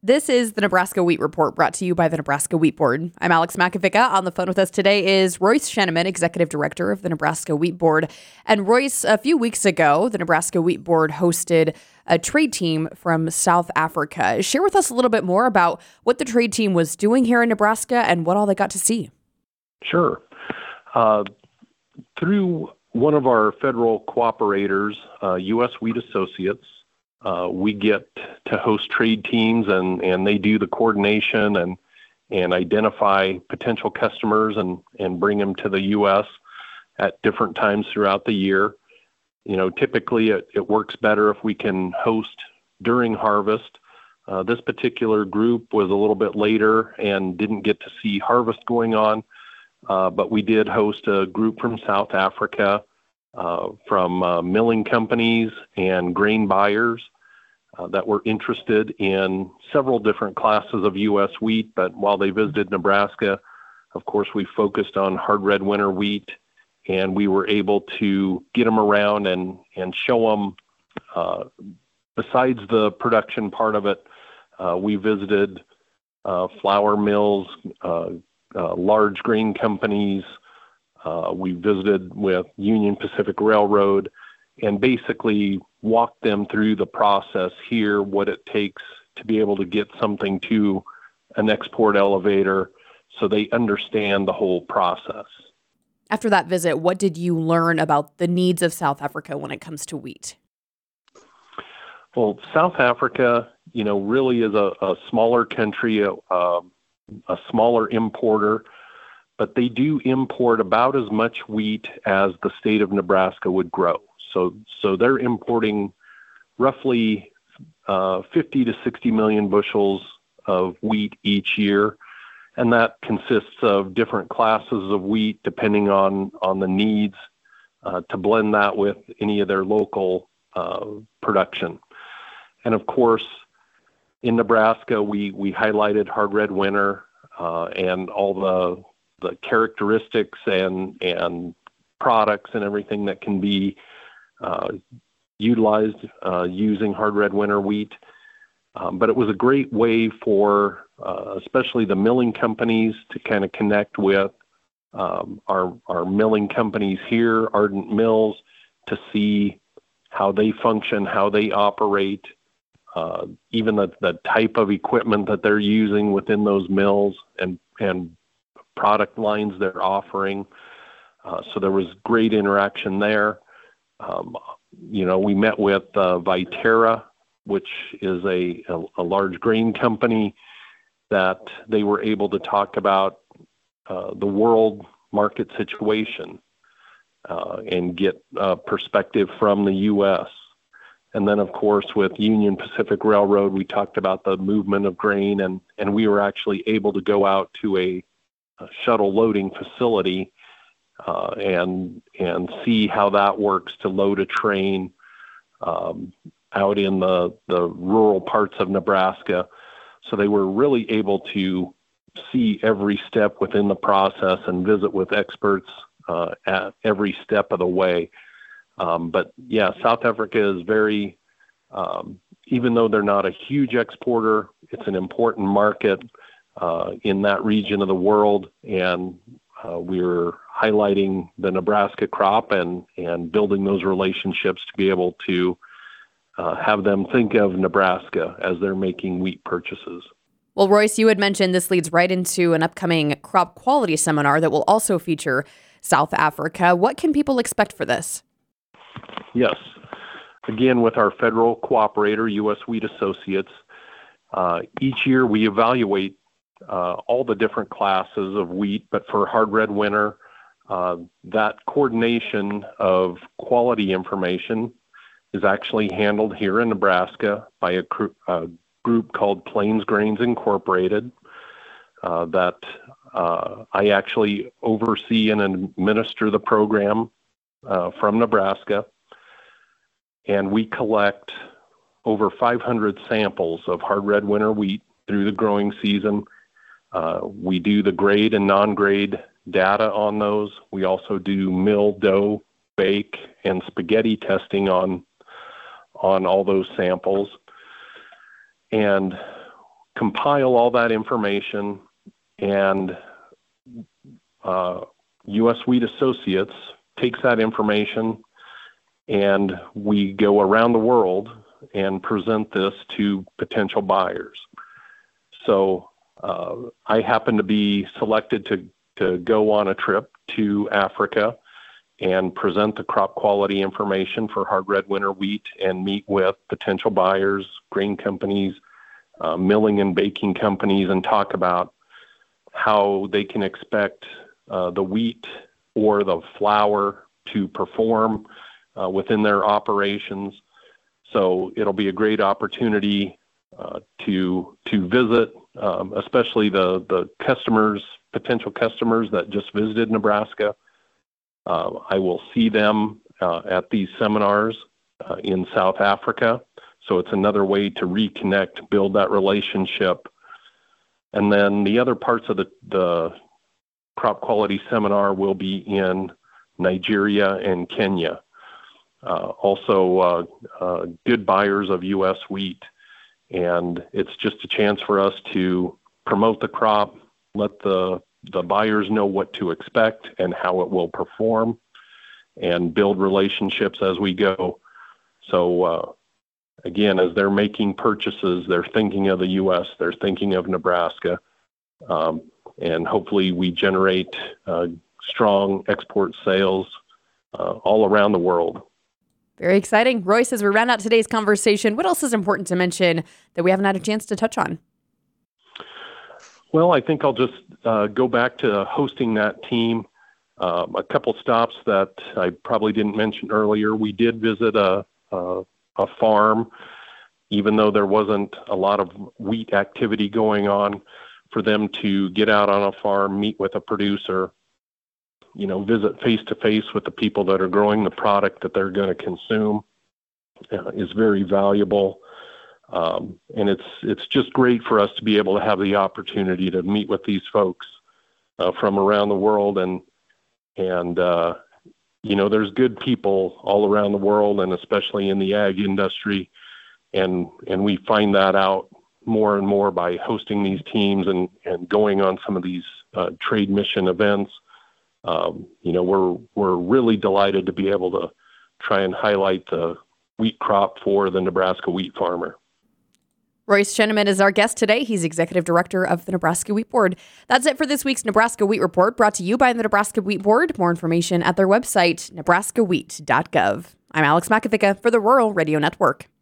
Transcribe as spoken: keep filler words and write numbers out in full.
This is the Nebraska Wheat Report, brought to you by the Nebraska Wheat Board. I'm Alex Makovica. On the phone with us today is Royce Scheneman, Executive Director of the Nebraska Wheat Board. And Royce, a few weeks ago, the Nebraska Wheat Board hosted a trade team from South Africa. Share with us a little bit more about what the trade team was doing here in Nebraska and what all they got to see. Sure. Uh, through one of our federal cooperators, uh, U S Wheat Associates, Uh, we get to host trade teams, and, and they do the coordination and and identify potential customers and, and bring them to the U S at different times throughout the year. You know, typically it, it works better if we can host during harvest. Uh, this particular group was a little bit later and didn't get to see harvest going on, uh, but we did host a group from South Africa, uh, from uh, milling companies and grain buyers Uh, that were interested in several different classes of U S wheat. But while they visited Nebraska, of course, we focused on hard red winter wheat, and we were able to get them around and, and show them, uh, besides the production part of it, uh, we visited uh, flour mills, uh, uh, large grain companies. Uh, we visited with Union Pacific Railroad, and basically walk them through the process here, what it takes to be able to get something to an export elevator so they understand the whole process. After that visit, what did you learn about the needs of South Africa when it comes to wheat? Well, South Africa, you know, really is a, a smaller country, a, a smaller importer, but they do import about as much wheat as the state of Nebraska would grow. So, so they're importing roughly uh, fifty to sixty million bushels of wheat each year, and that consists of different classes of wheat depending on, on the needs uh, to blend that with any of their local uh, production. And of course, in Nebraska, we, we highlighted hard red winter uh, and all the the characteristics and and products and everything that can be Uh, utilized uh, using hard red winter wheat. Um, but it was a great way for uh, especially the milling companies to kind of connect with um, our, our milling companies here, Ardent Mills, to see how they function, how they operate, uh, even the, the type of equipment that they're using within those mills and, and product lines they're offering. Uh, so there was great interaction there. Um, you know, we met with uh, Viterra, which is a, a, a large grain company, that they were able to talk about uh, the world market situation uh, and get uh, perspective from the U S. And then, of course, with Union Pacific Railroad, we talked about the movement of grain, and, and we were actually able to go out to a, a shuttle loading facility Uh, and and see how that works to load a train um, out in the, the rural parts of Nebraska. So they were really able to see every step within the process and visit with experts uh, at every step of the way. Um, but yeah, South Africa is very, um, even though they're not a huge exporter, it's an important market uh, in that region of the world. And Uh, we're highlighting the Nebraska crop and, and building those relationships to be able to uh, have them think of Nebraska as they're making wheat purchases. Well, Royce, you had mentioned this leads right into an upcoming crop quality seminar that will also feature South Africa. What can people expect for this? Yes. Again, with our federal cooperator, U S Wheat Associates, uh, each year we evaluate Uh, all the different classes of wheat, but for hard red winter, uh, that coordination of quality information is actually handled here in Nebraska by a, cr- a group called Plains Grains Incorporated uh, that uh, I actually oversee and administer the program uh, from Nebraska. And we collect over five hundred samples of hard red winter wheat through the growing season. Uh, we do the grade and non-grade data on those. We also do mill, dough, bake, and spaghetti testing on on all those samples. And compile all that information, and uh, U S Wheat Associates takes that information, and we go around the world and present this to potential buyers. So uh, I happen to be selected to, to go on a trip to Africa and present the crop quality information for hard red winter wheat and meet with potential buyers, grain companies, uh, milling and baking companies, and talk about how they can expect uh, the wheat or the flour to perform uh, within their operations. So it'll be a great opportunity uh, to to visit, um, especially the, the customers, potential customers that just visited Nebraska. Uh, I will see them uh, at these seminars uh, in South Africa. So it's another way to reconnect, build that relationship. And then the other parts of the, the crop quality seminar will be in Nigeria and Kenya. Uh, also uh, uh, good buyers of U S wheat. And it's just a chance for us to promote the crop, let the the buyers know what to expect and how it will perform, and build relationships as we go. So uh, again, as they're making purchases, they're thinking of the U S, they're thinking of Nebraska, um, and hopefully we generate uh, strong export sales uh, all around the world. Very exciting. Royce, as we round out today's conversation, what else is important to mention that we haven't had a chance to touch on? Well, I think I'll just uh, go back to hosting that team. Um, a couple stops that I probably didn't mention earlier. We did visit a, a, a farm, even though there wasn't a lot of wheat activity going on, for them to get out on a farm, meet with a producer, you know, visit face-to-face with the people that are growing the product that they're going to consume uh, is very valuable. Um, and it's it's just great for us to be able to have the opportunity to meet with these folks uh, from around the world. And, and uh, you know, there's good people all around the world, and especially in the ag industry. And, and we find that out more and more by hosting these teams and, and going on some of these uh, trade mission events. Um, you know, we're we're really delighted to be able to try and highlight the wheat crop for the Nebraska wheat farmer. Royce Scheneman is our guest today. He's Executive Director of the Nebraska Wheat Board. That's it for this week's Nebraska Wheat Report, brought to you by the Nebraska Wheat Board. More information at their website, nebraska wheat dot gov. I'm Alex Makovica for the Rural Radio Network.